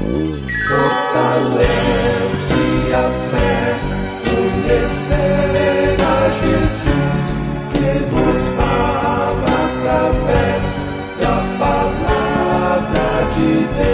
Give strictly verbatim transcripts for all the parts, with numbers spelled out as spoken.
Fortalece a fé, conhecer a Jesus, que nos fala através da palavra de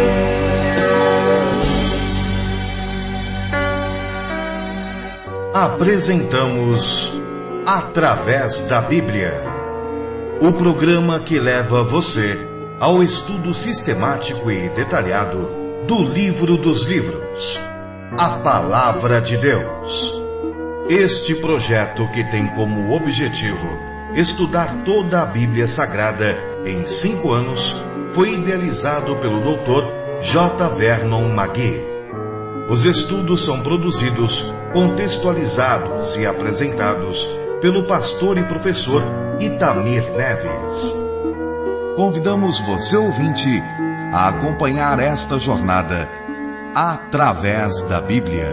Deus. Apresentamos Através da Bíblia, o programa que leva você ao estudo sistemático e detalhado do livro dos livros, a Palavra de Deus. Este projeto, que tem como objetivo estudar toda a Bíblia Sagrada em cinco anos, foi idealizado pelo doutor J. Vernon McGee. Os estudos são produzidos, contextualizados e apresentados pelo pastor e professor Itamir Neves. Convidamos você, ouvinte, a acompanhar esta jornada através da Bíblia.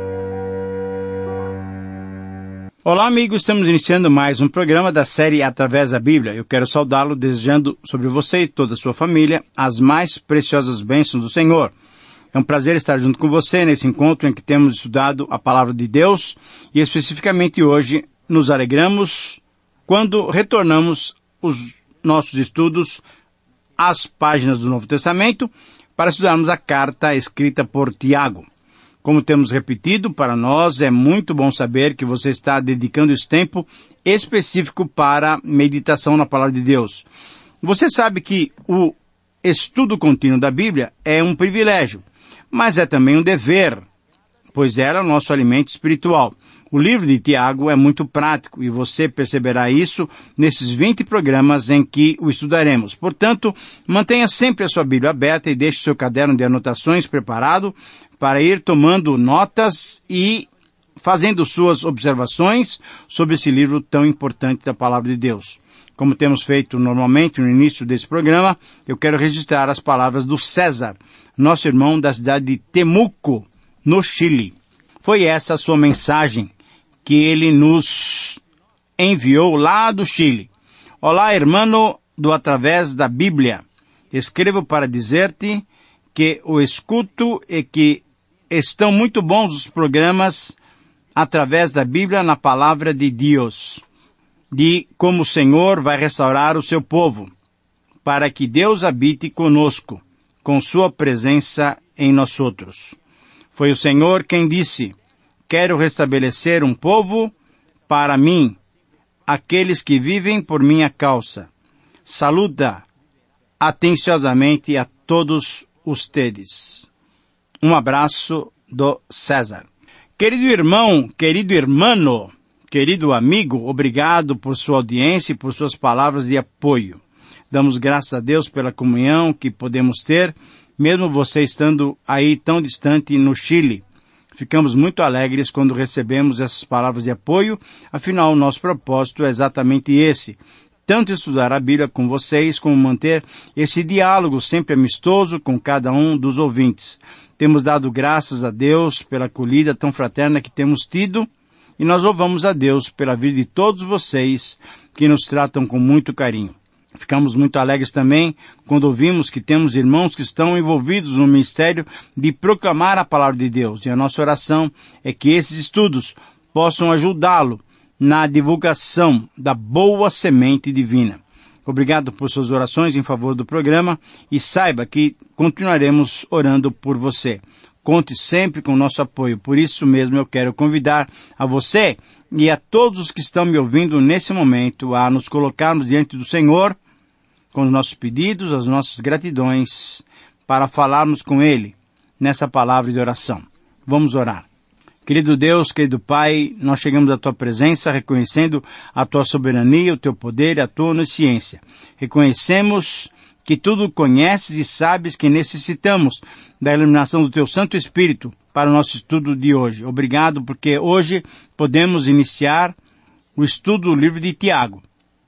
Olá, amigos, estamos iniciando mais um programa da série Através da Bíblia. Eu quero saudá-lo desejando sobre você e toda a sua família as mais preciosas bênçãos do Senhor. É um prazer estar junto com você nesse encontro em que temos estudado a Palavra de Deus e especificamente hoje nos alegramos quando retornamos os nossos estudos às páginas do Novo Testamento para estudarmos a carta escrita por Tiago. Como temos repetido, para nós é muito bom saber que você está dedicando esse tempo específico para meditação na Palavra de Deus. Você sabe que o estudo contínuo da Bíblia é um privilégio, mas é também um dever, pois ela é o nosso alimento espiritual. O livro de Tiago é muito prático e você perceberá isso nesses vinte programas em que o estudaremos. Portanto, mantenha sempre a sua Bíblia aberta e deixe seu caderno de anotações preparado para ir tomando notas e fazendo suas observações sobre esse livro tão importante da Palavra de Deus. Como temos feito normalmente no início desse programa, eu quero registrar as palavras do César, nosso irmão da cidade de Temuco, no Chile. Foi essa a sua mensagem que ele nos enviou lá do Chile. Olá, irmão do Através da Bíblia. Escrevo para dizer-te que o escuto e que estão muito bons os programas através da Bíblia na Palavra de Deus, de como o Senhor vai restaurar o seu povo, para que Deus habite conosco, com sua presença em nós outros. Foi o Senhor quem disse: quero restabelecer um povo para mim, aqueles que vivem por minha causa. Saluda atenciosamente a todos ustedes. Um abraço do César. Querido irmão, querido irmão, querido amigo, obrigado por sua audiência e por suas palavras de apoio. Damos graças a Deus pela comunhão que podemos ter, mesmo você estando aí tão distante no Chile. Ficamos muito alegres quando recebemos essas palavras de apoio, afinal, o nosso propósito é exatamente esse, tanto estudar a Bíblia com vocês, como manter esse diálogo sempre amistoso com cada um dos ouvintes. Temos dado graças a Deus pela acolhida tão fraterna que temos tido, e nós louvamos a Deus pela vida de todos vocês que nos tratam com muito carinho. Ficamos muito alegres também quando ouvimos que temos irmãos que estão envolvidos no ministério de proclamar a palavra de Deus. E a nossa oração é que esses estudos possam ajudá-lo na divulgação da boa semente divina. Obrigado por suas orações em favor do programa e saiba que continuaremos orando por você. Conte sempre com o nosso apoio. Por isso mesmo eu quero convidar a você e a todos os que estão me ouvindo nesse momento a nos colocarmos diante do Senhor com os nossos pedidos, as nossas gratidões, para falarmos com Ele nessa palavra de oração. Vamos orar. Querido Deus, querido Pai, nós chegamos à Tua presença reconhecendo a Tua soberania, o Teu poder e a Tua onisciência. Reconhecemos que tudo conheces e sabes que necessitamos da iluminação do Teu Santo Espírito para o nosso estudo de hoje. Obrigado porque hoje podemos iniciar o estudo do livro de Tiago.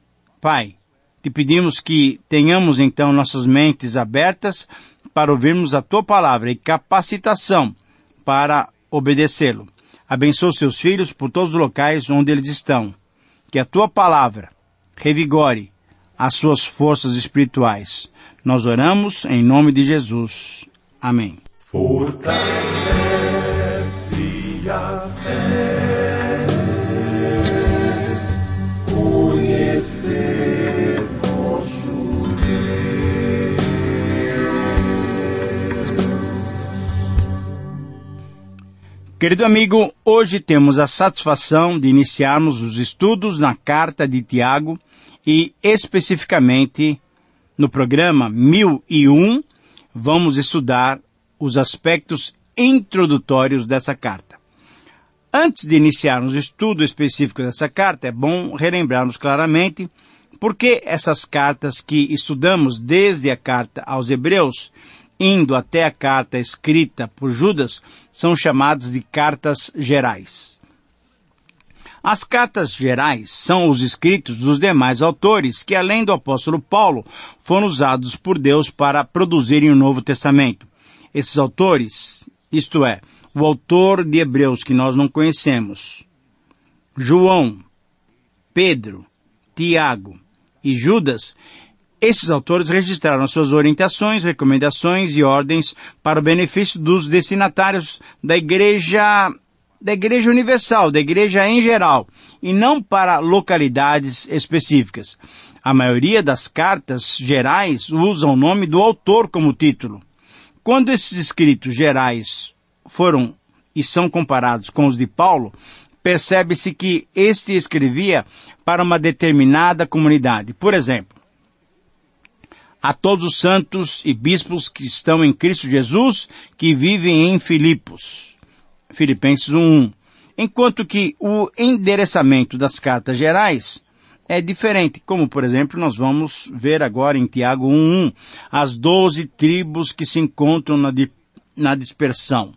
Pai, te pedimos que tenhamos então nossas mentes abertas para ouvirmos a Tua palavra e capacitação para obedecê-lo. Abençoa os Teus filhos por todos os locais onde eles estão. Que a Tua palavra revigore as suas forças espirituais. Nós oramos em nome de Jesus. Amém. Fortalece a fé, conhecer nosso Deus. Querido amigo, hoje temos a satisfação de iniciarmos os estudos na carta de Tiago e, especificamente, no programa mil e um, vamos estudar os aspectos introdutórios dessa carta. Antes de iniciarmos o estudo específico dessa carta, é bom relembrarmos claramente por que essas cartas que estudamos desde a carta aos Hebreus, indo até a carta escrita por Judas, são chamadas de cartas gerais. As cartas gerais são os escritos dos demais autores que, além do apóstolo Paulo, foram usados por Deus para produzirem o Novo Testamento. Esses autores, isto é, o autor de Hebreus que nós não conhecemos, João, Pedro, Tiago e Judas, esses autores registraram suas orientações, recomendações e ordens para o benefício dos destinatários da igreja, da igreja universal, da igreja em geral, e não para localidades específicas. A maioria das cartas gerais usa o nome do autor como título. Quando esses escritos gerais foram e são comparados com os de Paulo, percebe-se que este escrevia para uma determinada comunidade. Por exemplo, a todos os santos e bispos que estão em Cristo Jesus, que vivem em Filipos. Filipenses um, um. Enquanto que o endereçamento das cartas gerais é diferente, como, por exemplo, nós vamos ver agora em Tiago um, um, as doze tribos que se encontram na, di- na dispersão.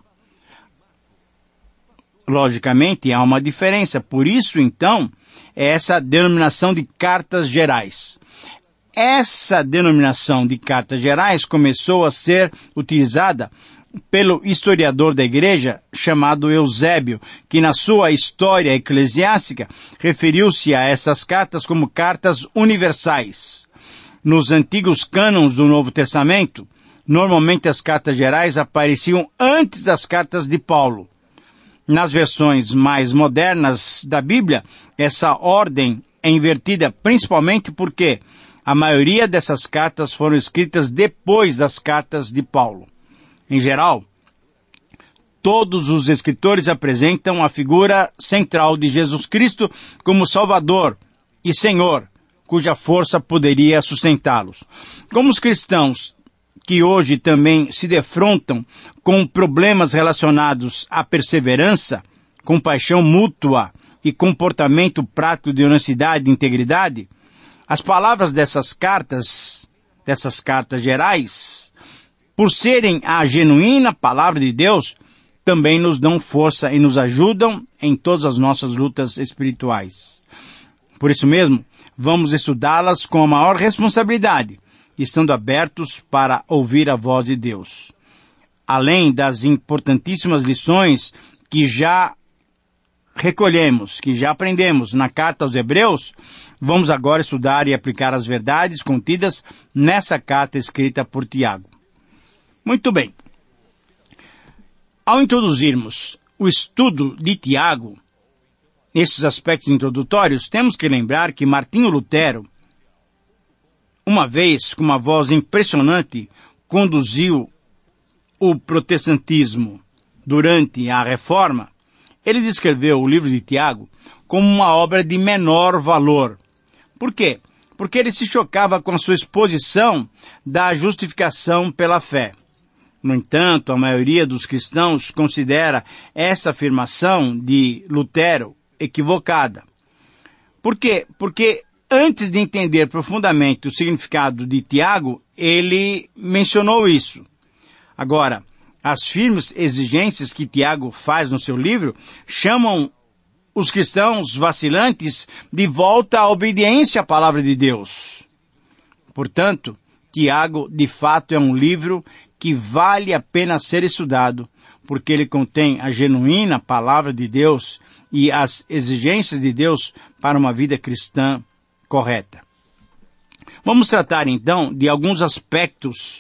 Logicamente, há uma diferença, por isso, então, é essa denominação de cartas gerais. Essa denominação de cartas gerais começou a ser utilizada pelo historiador da igreja chamado Eusébio, que na sua história eclesiástica referiu-se a essas cartas como cartas universais. Nos antigos cânons do Novo Testamento, normalmente as cartas gerais apareciam antes das cartas de Paulo. Nas versões mais modernas da Bíblia, essa ordem é invertida principalmente porque a maioria dessas cartas foram escritas depois das cartas de Paulo. Em geral, todos os escritores apresentam a figura central de Jesus Cristo como Salvador e Senhor, cuja força poderia sustentá-los. Como os cristãos que hoje também se defrontam com problemas relacionados à perseverança, compaixão mútua e comportamento prático de honestidade e integridade, as palavras dessas cartas, dessas cartas gerais, por serem a genuína palavra de Deus, também nos dão força e nos ajudam em todas as nossas lutas espirituais. Por isso mesmo, vamos estudá-las com a maior responsabilidade, estando abertos para ouvir a voz de Deus. Além das importantíssimas lições que já recolhemos, que já aprendemos na carta aos Hebreus, vamos agora estudar e aplicar as verdades contidas nessa carta escrita por Tiago. Muito bem. Ao introduzirmos o estudo de Tiago, nesses aspectos introdutórios, temos que lembrar que Martinho Lutero, uma vez, com uma voz impressionante, conduziu o protestantismo durante a Reforma. Ele descreveu o livro de Tiago como uma obra de menor valor. Por quê? Porque ele se chocava com a sua exposição da justificação pela fé. No entanto, a maioria dos cristãos considera essa afirmação de Lutero equivocada. Por quê? Porque antes de entender profundamente o significado de Tiago, ele mencionou isso. Agora, as firmes exigências que Tiago faz no seu livro chamam os cristãos vacilantes de volta à obediência à palavra de Deus. Portanto, Tiago, de fato, é um livro que vale a pena ser estudado, porque ele contém a genuína palavra de Deus e as exigências de Deus para uma vida cristã correta. Vamos tratar, então, de alguns aspectos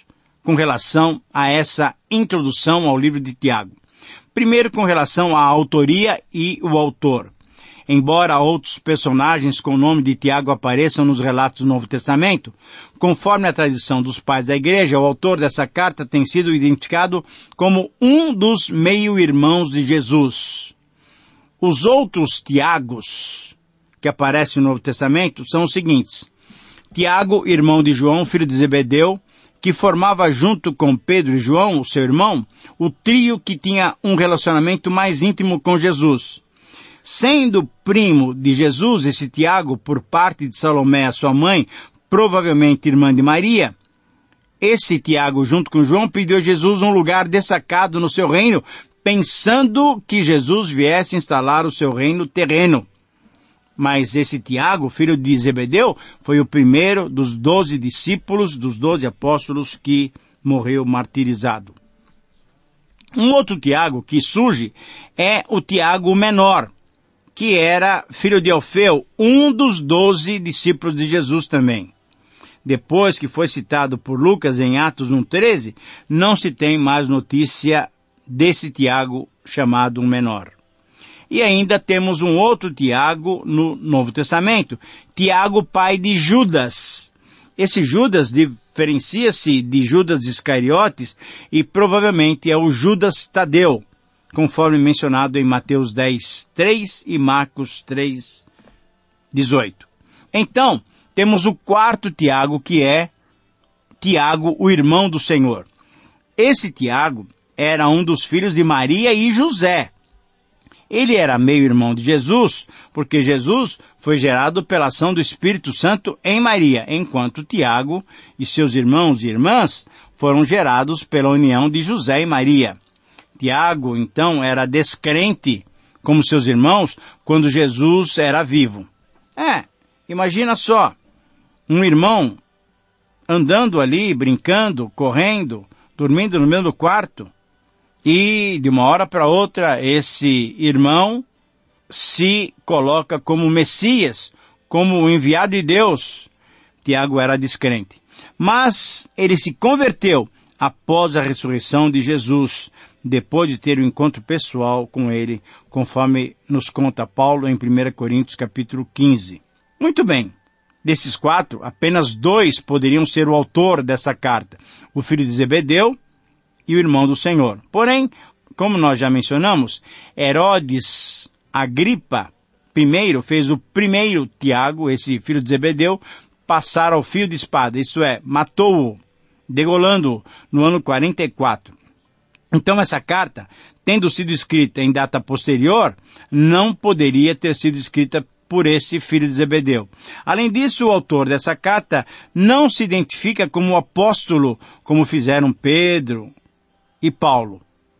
com relação a essa introdução ao livro de Tiago. Primeiro, com relação à autoria e o autor. Embora outros personagens com o nome de Tiago apareçam nos relatos do Novo Testamento, conforme a tradição dos pais da igreja, o autor dessa carta tem sido identificado como um dos meio-irmãos de Jesus. Os outros Tiagos que aparecem no Novo Testamento são os seguintes: Tiago, irmão de João, filho de Zebedeu, que formava junto com Pedro e João, o seu irmão, o trio que tinha um relacionamento mais íntimo com Jesus. Sendo primo de Jesus, esse Tiago, por parte de Salomé, sua mãe, provavelmente irmã de Maria, esse Tiago, junto com João, pediu a Jesus um lugar destacado no seu reino, pensando que Jesus viesse instalar o seu reino terreno. Mas esse Tiago, filho de Zebedeu, foi o primeiro dos doze discípulos, dos doze apóstolos que morreu martirizado. Um outro Tiago que surge é o Tiago menor, que era filho de Alfeu, um dos doze discípulos de Jesus também. Depois que foi citado por Lucas em Atos um treze, não se tem mais notícia desse Tiago chamado menor. E ainda temos um outro Tiago no Novo Testamento, Tiago, pai de Judas. Esse Judas diferencia-se de Judas Iscariotes e provavelmente é o Judas Tadeu, conforme mencionado em Mateus dez, três e Marcos três, dezoito. Então, temos o quarto Tiago, que é Tiago, o irmão do Senhor. Esse Tiago era um dos filhos de Maria e José. Ele era meio-irmão de Jesus, porque Jesus foi gerado pela ação do Espírito Santo em Maria, enquanto Tiago e seus irmãos e irmãs foram gerados pela união de José e Maria. Tiago, então, era descrente, como seus irmãos, quando Jesus era vivo. É, imagina só, um irmão andando ali, brincando, correndo, dormindo no mesmo quarto, e de uma hora para outra esse irmão se coloca como Messias, como o enviado de Deus. Tiago era descrente. Mas ele se converteu após a ressurreição de Jesus, depois de ter um encontro pessoal com ele, conforme nos conta Paulo em primeira Coríntios capítulo quinze. Muito bem. Desses quatro, apenas dois poderiam ser o autor dessa carta, o filho de Zebedeu e o irmão do Senhor. Porém, como nós já mencionamos, Herodes Agripa primeiro fez o primeiro Tiago, esse filho de Zebedeu, passar ao fio de espada, isso é, matou-o, degolando-o no ano quarenta e quatro. Então essa carta, tendo sido escrita em data posterior, não poderia ter sido escrita por esse filho de Zebedeu. Além disso, o autor dessa carta não se identifica como apóstolo, como fizeram Pedro e Paulo.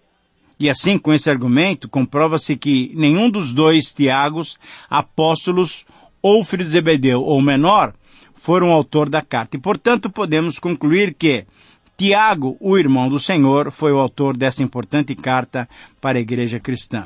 E assim, com esse argumento, comprova-se que nenhum dos dois Tiagos, apóstolos, ou filho de Zebedeu, ou menor, foram o autor da carta. E, portanto, podemos concluir que Tiago, o irmão do Senhor, foi o autor dessa importante carta para a igreja cristã.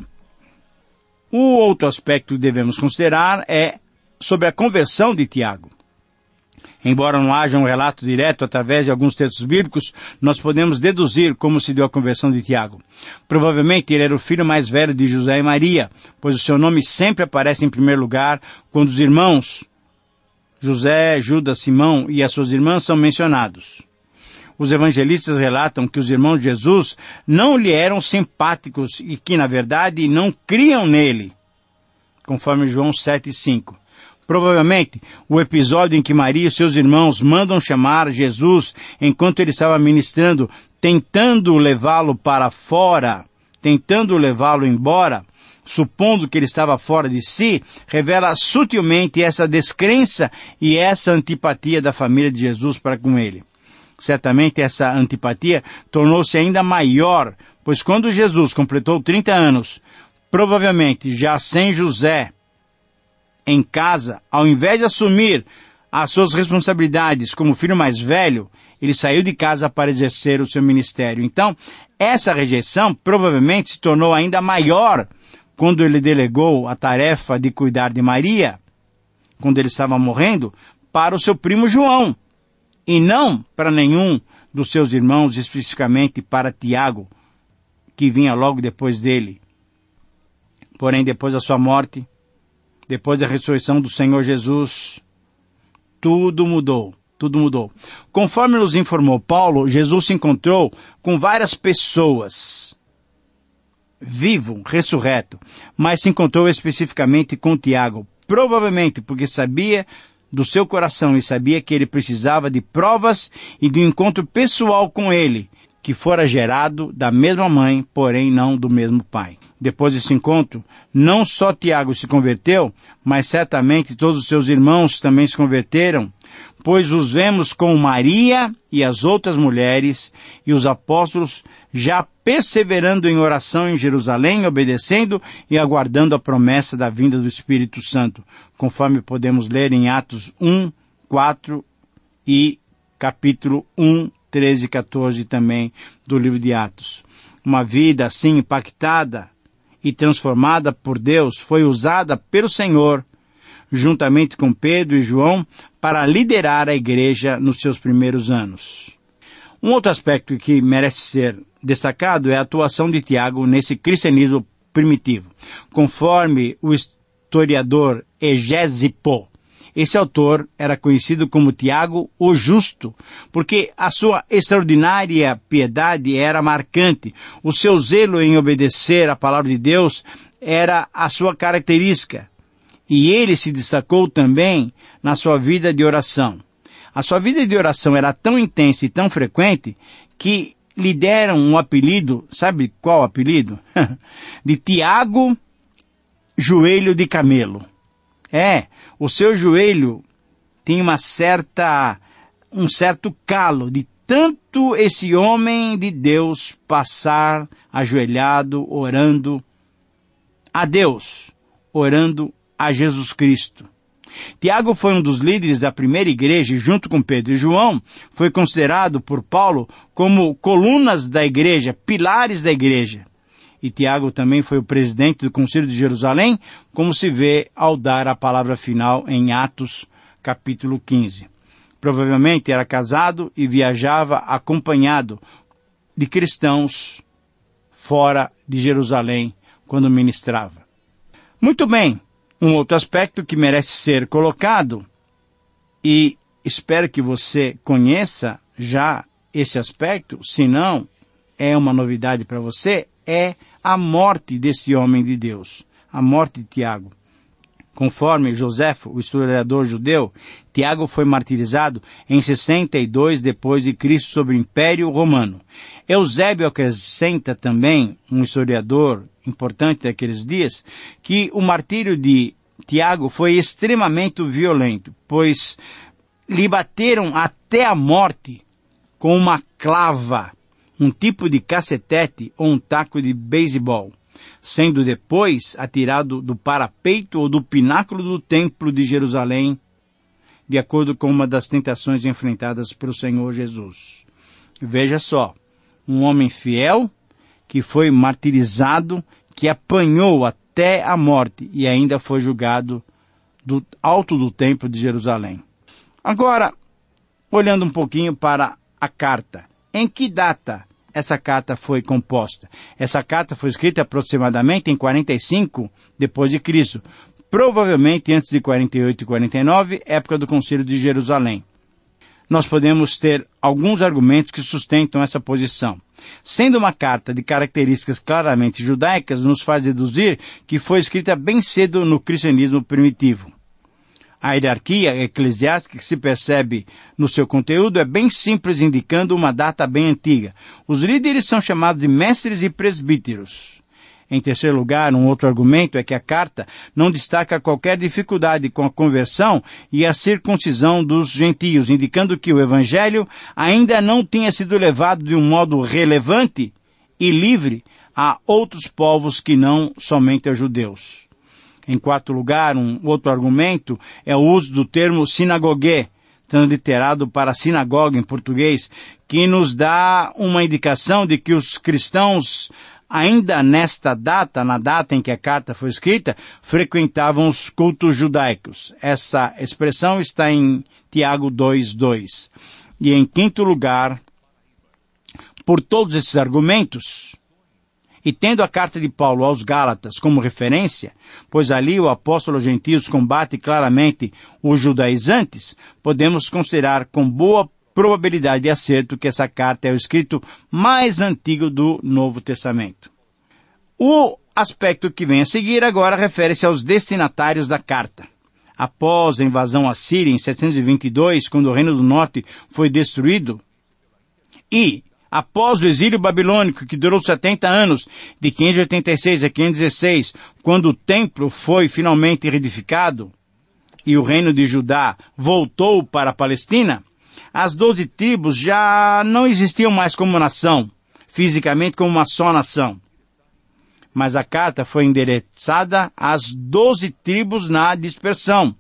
O outro aspecto que devemos considerar é sobre a conversão de Tiago. Embora não haja um relato direto através de alguns textos bíblicos, nós podemos deduzir como se deu a conversão de Tiago. Provavelmente ele era o filho mais velho de José e Maria, pois o seu nome sempre aparece em primeiro lugar quando os irmãos José, Judas, Simão e as suas irmãs são mencionados. Os evangelistas relatam que os irmãos de Jesus não lhe eram simpáticos e que, na verdade, não criam nele, conforme João sete, cinco. Provavelmente, o episódio em que Maria e seus irmãos mandam chamar Jesus enquanto ele estava ministrando, tentando levá-lo para fora, tentando levá-lo embora, supondo que ele estava fora de si, revela sutilmente essa descrença e essa antipatia da família de Jesus para com ele. Certamente essa antipatia tornou-se ainda maior, pois quando Jesus completou trinta anos, provavelmente já sem José em casa, ao invés de assumir as suas responsabilidades como filho mais velho, ele saiu de casa para exercer o seu ministério. Então, essa rejeição provavelmente se tornou ainda maior quando ele delegou a tarefa de cuidar de Maria, quando ele estava morrendo, para o seu primo João, e não para nenhum dos seus irmãos, especificamente para Tiago, que vinha logo depois dele. Porém, depois da sua morte, depois da ressurreição do Senhor Jesus, tudo mudou, tudo mudou. Conforme nos informou Paulo, Jesus se encontrou com várias pessoas, vivo, ressurreto, mas se encontrou especificamente com Tiago, provavelmente porque sabia do seu coração e sabia que ele precisava de provas e de um encontro pessoal com ele, que fora gerado da mesma mãe, porém não do mesmo pai. Depois desse encontro, não só Tiago se converteu, mas certamente todos os seus irmãos também se converteram, pois os vemos com Maria e as outras mulheres e os apóstolos já perseverando em oração em Jerusalém, obedecendo e aguardando a promessa da vinda do Espírito Santo, conforme podemos ler em Atos um, quatro e capítulo um, treze e quatorze também do livro de Atos. Uma vida assim impactada e transformada por Deus foi usada pelo Senhor, juntamente com Pedro e João, para liderar a igreja nos seus primeiros anos. Um outro aspecto que merece ser destacado é a atuação de Tiago nesse cristianismo primitivo. Conforme o historiador Egésipo, esse autor era conhecido como Tiago o Justo, porque a sua extraordinária piedade era marcante. O seu zelo em obedecer à palavra de Deus era a sua característica. E ele se destacou também na sua vida de oração. A sua vida de oração era tão intensa e tão frequente que lhe deram um apelido, sabe qual apelido? De Tiago Joelho de Camelo. É, o seu joelho tem uma certa, um certo calo de tanto esse homem de Deus passar ajoelhado, orando a Deus, orando a Jesus Cristo. Tiago foi um dos líderes da primeira igreja e, junto com Pedro e João, foi considerado por Paulo como colunas da igreja, pilares da igreja. E Tiago também foi o presidente do Concílio de Jerusalém, como se vê ao dar a palavra final em Atos, capítulo quinze. Provavelmente era casado e viajava acompanhado de cristãos fora de Jerusalém quando ministrava. Muito bem, um outro aspecto que merece ser colocado, e espero que você conheça já esse aspecto, se não é uma novidade para você, é a morte desse homem de Deus, a morte de Tiago. Conforme Joséfo, o historiador judeu, Tiago foi martirizado em sessenta e dois depois de Cristo sob o Império Romano. Eusébio acrescenta também, um historiador importante daqueles dias, que o martírio de Tiago foi extremamente violento, pois lhe bateram até a morte com uma clava, um tipo de cacetete ou um taco de beisebol, sendo depois atirado do parapeito ou do pináculo do templo de Jerusalém, de acordo com uma das tentações enfrentadas pelo Senhor Jesus. Veja só, um homem fiel que foi martirizado, que apanhou até a morte e ainda foi julgado do alto do templo de Jerusalém. Agora, olhando um pouquinho para a carta, em que data essa carta foi composta? Essa carta foi escrita aproximadamente em quarenta e cinco depois de Cristo, provavelmente antes de quarenta e oito e quarenta e nove, época do Concílio de Jerusalém. Nós podemos ter alguns argumentos que sustentam essa posição. Sendo uma carta de características claramente judaicas, nos faz deduzir que foi escrita bem cedo no cristianismo primitivo. A hierarquia eclesiástica que se percebe no seu conteúdo é bem simples, indicando uma data bem antiga. Os líderes são chamados de mestres e presbíteros. Em terceiro lugar, um outro argumento é que a carta não destaca qualquer dificuldade com a conversão e a circuncisão dos gentios, indicando que o evangelho ainda não tinha sido levado de um modo relevante e livre a outros povos que não somente aos judeus. Em quarto lugar, um outro argumento é o uso do termo sinagogue, transliterado para sinagoga em português, que nos dá uma indicação de que os cristãos, ainda nesta data, na data em que a carta foi escrita, frequentavam os cultos judaicos. Essa expressão está em Tiago dois, dois. E em quinto lugar, Por todos esses argumentos, e tendo a carta de Paulo aos Gálatas como referência, pois ali o apóstolo aos gentios combate claramente os judaizantes, podemos considerar com boa probabilidade de acerto que essa carta é o escrito mais antigo do Novo Testamento. O aspecto que vem a seguir agora refere-se aos destinatários da carta. Após a invasão assíria em setecentos e vinte e dois, quando o Reino do Norte foi destruído, e após o exílio babilônico, que durou setenta anos, de quinhentos e oitenta e seis a quinhentos e dezesseis, quando o templo foi finalmente reedificado, e o reino de Judá voltou para a Palestina, as doze tribos já não existiam mais como nação, fisicamente como uma só nação. Mas a carta foi endereçada às doze tribos na dispersão.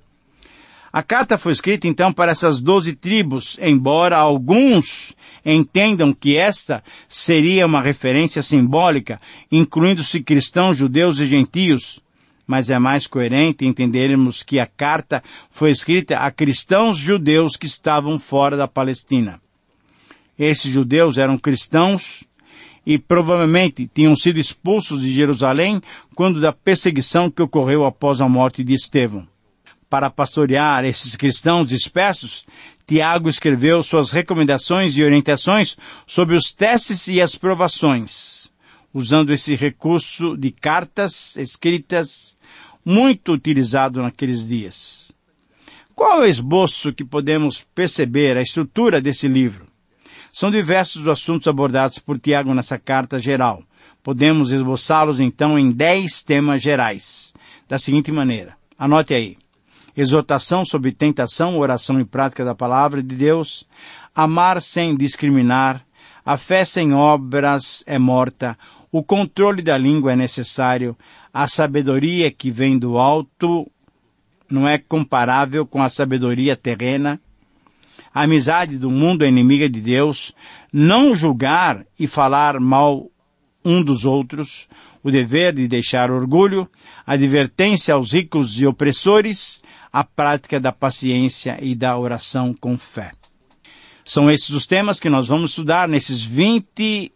A carta foi escrita então para essas doze tribos, embora alguns entendam que esta seria uma referência simbólica, incluindo-se cristãos, judeus e gentios. Mas é mais coerente entendermos que a carta foi escrita a cristãos judeus que estavam fora da Palestina. Esses judeus eram cristãos e provavelmente tinham sido expulsos de Jerusalém quando da perseguição que ocorreu após a morte de Estevão. Para pastorear esses cristãos dispersos, Tiago escreveu suas recomendações e orientações sobre os testes e as provações, usando esse recurso de cartas escritas muito utilizado naqueles dias. Qual é o esboço que podemos perceber, a estrutura desse livro? São diversos os assuntos abordados por Tiago nessa carta geral. Podemos esboçá-los então em dez temas gerais, da seguinte maneira. Anote aí. Exortação sobre tentação, oração e prática da palavra de Deus, amar sem discriminar, a fé sem obras é morta, o controle da língua é necessário, a sabedoria que vem do alto não é comparável com a sabedoria terrena, a amizade do mundo é inimiga de Deus, não julgar e falar mal um dos outros, o dever de deixar orgulho, a advertência aos ricos e opressores, a prática da paciência e da oração com fé. São esses os temas que nós vamos estudar nesses vinte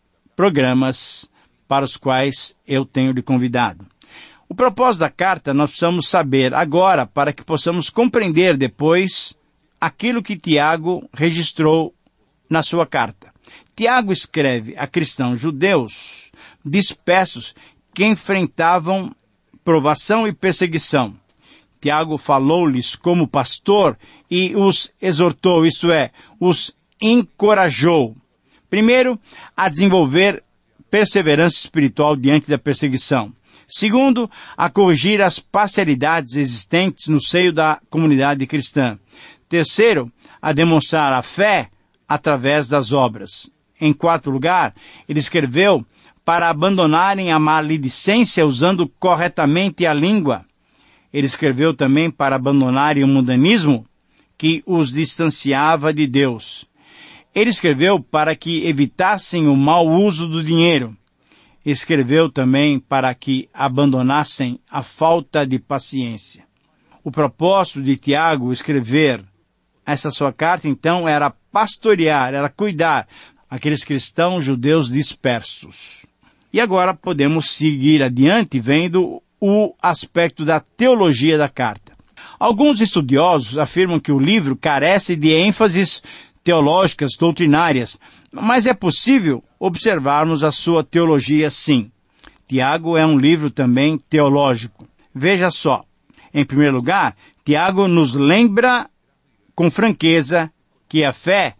programas para os quais eu tenho lhe convidado. O propósito da carta nós precisamos saber agora para que possamos compreender depois aquilo que Tiago registrou na sua carta. Tiago escreve a cristãos judeus dispersos que enfrentavam provação e perseguição. Tiago falou-lhes como pastor e os exortou, isto é, os encorajou. Primeiro, a desenvolver perseverança espiritual diante da perseguição. Segundo, a corrigir as parcialidades existentes no seio da comunidade cristã. Terceiro, a demonstrar a fé através das obras. Em quarto lugar, ele escreveu para abandonarem a maledicência usando corretamente a língua. Ele escreveu também para abandonarem o mundanismo que os distanciava de Deus. Ele escreveu para que evitassem o mau uso do dinheiro. Escreveu também para que abandonassem a falta de paciência. O propósito de Tiago escrever essa sua carta, então, era pastorear, era cuidar aqueles cristãos judeus dispersos. E agora podemos seguir adiante vendo o aspecto da teologia da carta. Alguns estudiosos afirmam que o livro carece de ênfases teológicas, doutrinárias, mas é possível observarmos a sua teologia sim. Tiago é um livro também teológico. Veja só, em primeiro lugar, Tiago nos lembra com franqueza que a fé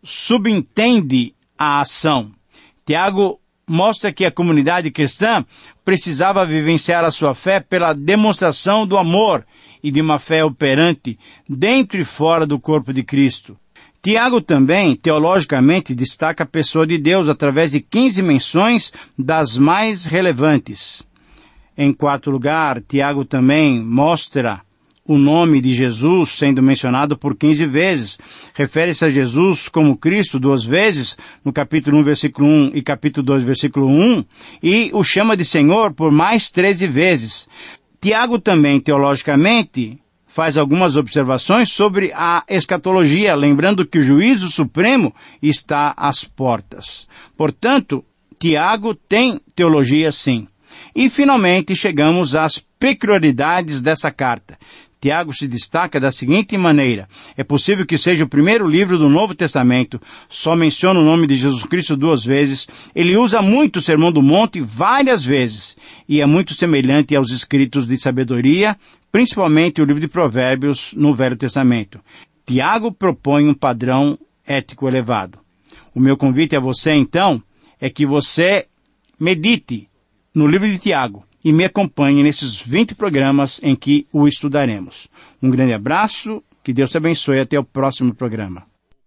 subentende a ação. Tiago mostra que a comunidade cristã precisava vivenciar a sua fé pela demonstração do amor e de uma fé operante dentro e fora do corpo de Cristo. Tiago também, teologicamente, destaca a pessoa de Deus através de quinze menções das mais relevantes. Em quarto lugar, Tiago também mostra o nome de Jesus sendo mencionado por quinze vezes. Refere-se a Jesus como Cristo duas vezes, no capítulo um, versículo um e capítulo dois, versículo um, e o chama de Senhor por mais treze vezes. Tiago também, teologicamente, faz algumas observações sobre a escatologia, lembrando que o juízo supremo está às portas. Portanto, Tiago tem teologia sim. E finalmente chegamos às peculiaridades dessa carta. Tiago se destaca da seguinte maneira: é possível que seja o primeiro livro do Novo Testamento, só menciona o nome de Jesus Cristo duas vezes, ele usa muito o Sermão do Monte várias vezes, e é muito semelhante aos escritos de sabedoria, principalmente o livro de Provérbios no Velho Testamento. Tiago propõe um padrão ético elevado. O meu convite a você, então, é que você medite no livro de Tiago e me acompanhe nesses vinte programas em que o estudaremos. Um grande abraço, que Deus te abençoe e até o próximo programa.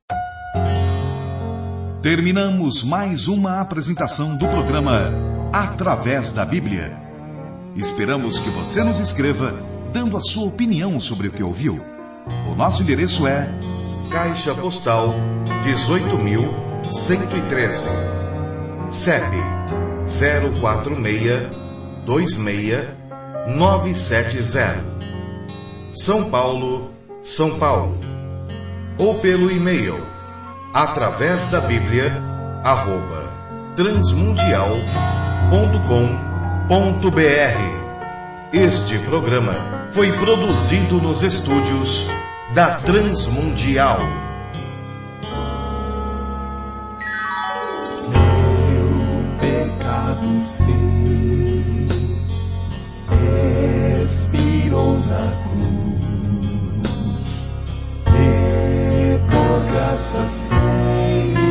Terminamos mais uma apresentação do programa Através da Bíblia. Esperamos que você nos escreva dando a sua opinião sobre o que ouviu. O nosso endereço é Caixa Postal dezoito mil cento e treze, C E P zero quatro seis dois seis nove sete zero, São Paulo, São Paulo. Ou pelo e-mail através da Bíblia arroba transmundial ponto com ponto br. Este programa foi produzido nos estúdios da Transmundial. Meu pecado sei, expirou na cruz, e por graça sei.